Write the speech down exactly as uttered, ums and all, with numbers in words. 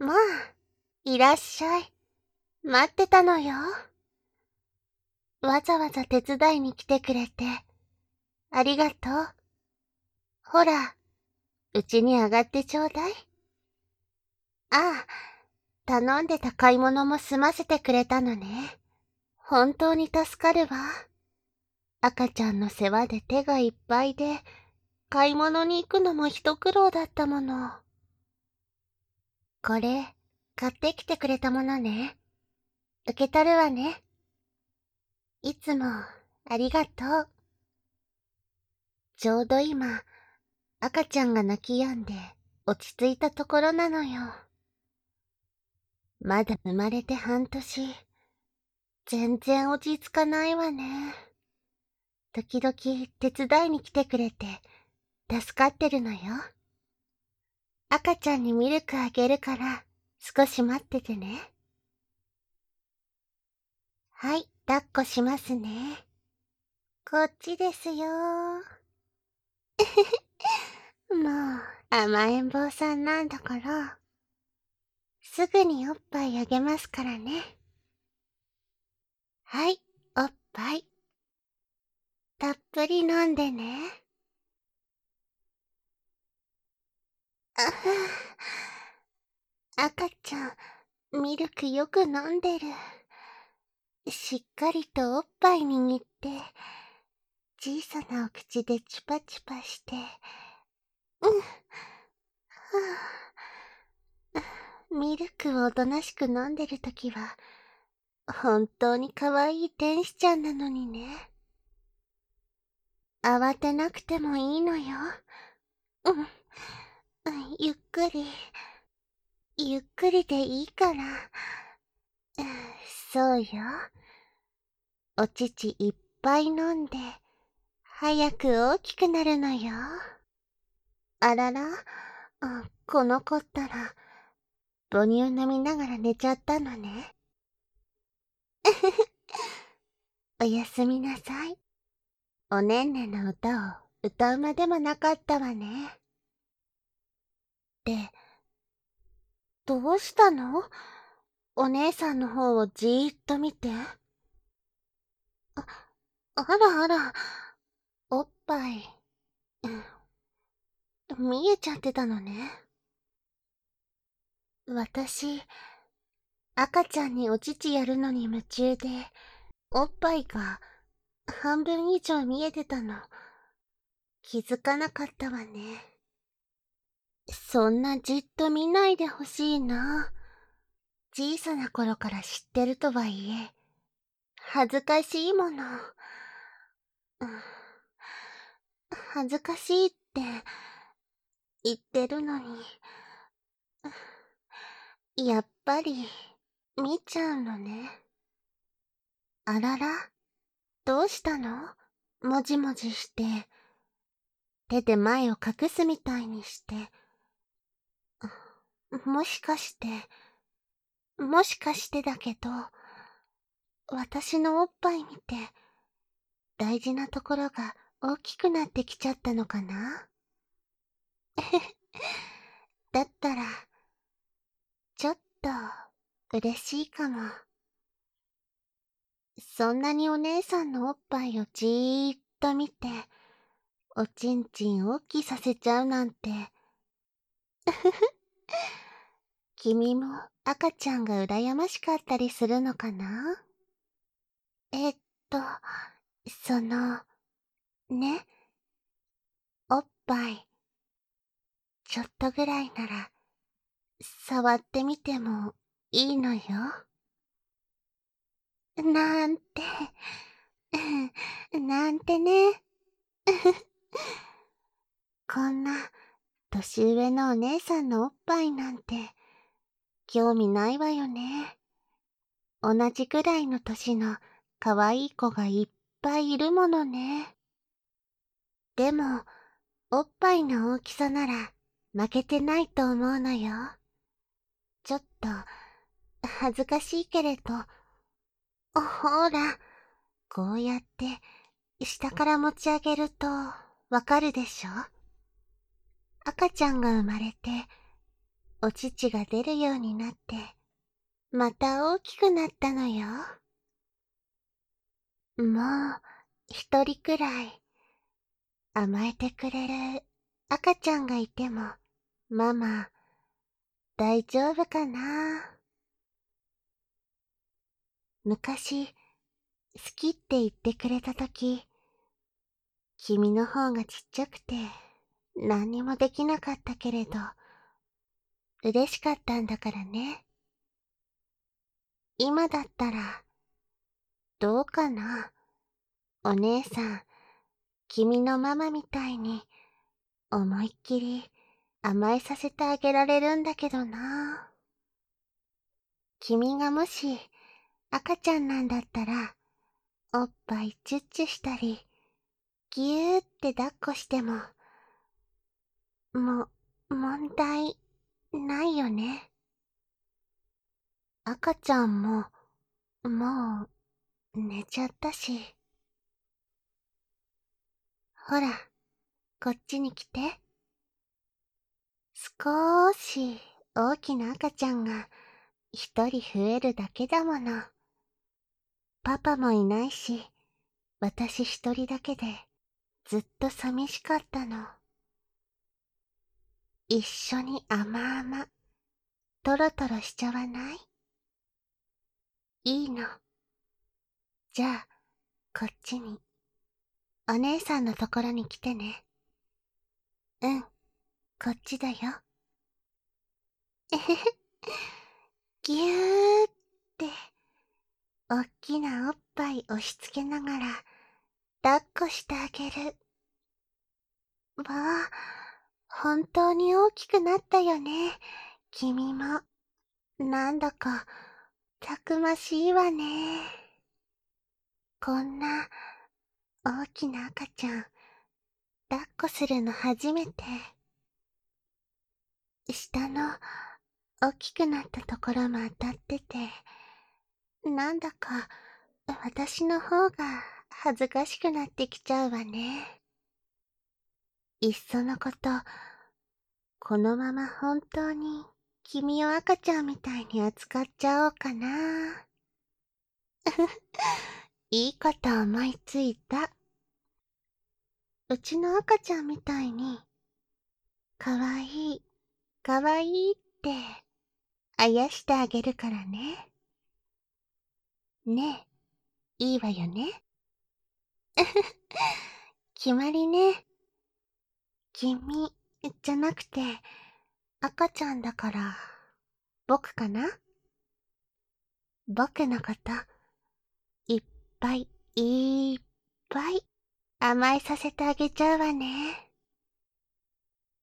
まあ、いらっしゃい。待ってたのよ。わざわざ手伝いに来てくれて、ありがとう。ほら、うちに上がってちょうだい。ああ、頼んでた買い物も済ませてくれたのね。本当に助かるわ。赤ちゃんの世話で手がいっぱいで、買い物に行くのも一苦労だったもの。これ、買ってきてくれたものね。受け取るわね。いつも、ありがとう。ちょうど今、赤ちゃんが泣き止んで、落ち着いたところなのよ。まだ生まれて半年。全然落ち着かないわね。時々手伝いに来てくれて、助かってるのよ。赤ちゃんにミルクあげるから、少し待っててね。はい、抱っこしますね。こっちですよ。もう、甘えん坊さんなんだから、すぐにおっぱいあげますからね。はい、おっぱい。たっぷり飲んでね。あふぁ。赤ちゃん、ミルクよく飲んでる。しっかりとおっぱい握って、小さなお口でチュパチュパして、うん、はぁ。ミルクをおとなしく飲んでるときは、本当に可愛い天使ちゃんなのにね。慌てなくてもいいのよ。うん、ゆっくり、ゆっくりでいいから。そうよ。お乳いっぱい飲んで、早く大きくなるのよ。あらら、あ、この子ったら、母乳飲みながら寝ちゃったのね。おやすみなさい。おねんねの歌を歌うまでもなかったわね。で、どうしたの？お姉さんの方をじーっと見て。あ、あらあら、おっぱい、うん、見えちゃってたのね。私、赤ちゃんにお乳やるのに夢中で、おっぱいが半分以上見えてたの。気づかなかったわね。そんなじっと見ないでほしいな。小さな頃から知ってるとはいえ、恥ずかしいもの。うん、恥ずかしいって言ってるのに、やっぱり見ちゃうのね。あらら、どうしたの？もじもじして、手で前を隠すみたいにして。もしかして、もしかしてだけど、私のおっぱい見て、大事なところが大きくなってきちゃったのかな？だったら、ちょっと、嬉しいかも。そんなにお姉さんのおっぱいをじーっと見て、おちんちん大きさせちゃうなんて。君も赤ちゃんが羨ましかったりするのかな？えっと、その、ね、おっぱい、ちょっとぐらいなら、触ってみてもいいのよ。なんて、なんてね。こんな、年上のお姉さんのおっぱいなんて、興味ないわよね。同じくらいの年の可愛い子がいっぱいいるものね。でも、おっぱいの大きさなら負けてないと思うのよ。ちょっと、恥ずかしいけれど、ほら、こうやって下から持ち上げるとわかるでしょ？赤ちゃんが生まれて、 お乳が出るようになって、また大きくなったのよ。もう、一人くらい、甘えてくれる赤ちゃんがいても、ママ、大丈夫かな。昔、好きって言ってくれたとき、君の方がちっちゃくて、何にもできなかったけれど、嬉しかったんだからね。今だったら、どうかな。お姉さん、君のママみたいに、思いっきり甘えさせてあげられるんだけどな。君がもし、赤ちゃんなんだったら、おっぱいチュッチュしたり、ぎゅーって抱っこしても、も、問題、ないよね。赤ちゃんも、もう、寝ちゃったし。ほら、こっちに来て。少し大きな赤ちゃんが一人増えるだけだもの。パパもいないし、私一人だけでずっと寂しかったの。一緒に甘々、トロトロしちゃわない？いいの。じゃあ、こっちに。お姉さんのところに来てね。うん、こっちだよ。えへへ。ぎゅーって、おっきなおっぱい押し付けながら、抱っこしてあげる。わあ、本当に大きくなったよね。君も。なんだか、たくましいわね。こんな、大きな赤ちゃん、抱っこするの初めて。下の、大きくなったところも当たってて、なんだか、私の方が恥ずかしくなってきちゃうわね。いっそのこと、このまま本当に君を赤ちゃんみたいに扱っちゃおうかな。いいこと思いついた。うちの赤ちゃんみたいに、かわいい、かわいいって、あやしてあげるからね。ねえ、いいわよね。決まりね。君、じゃなくて、赤ちゃんだから、僕かな？僕のこと、いっぱいいっぱい甘えさせてあげちゃうわね。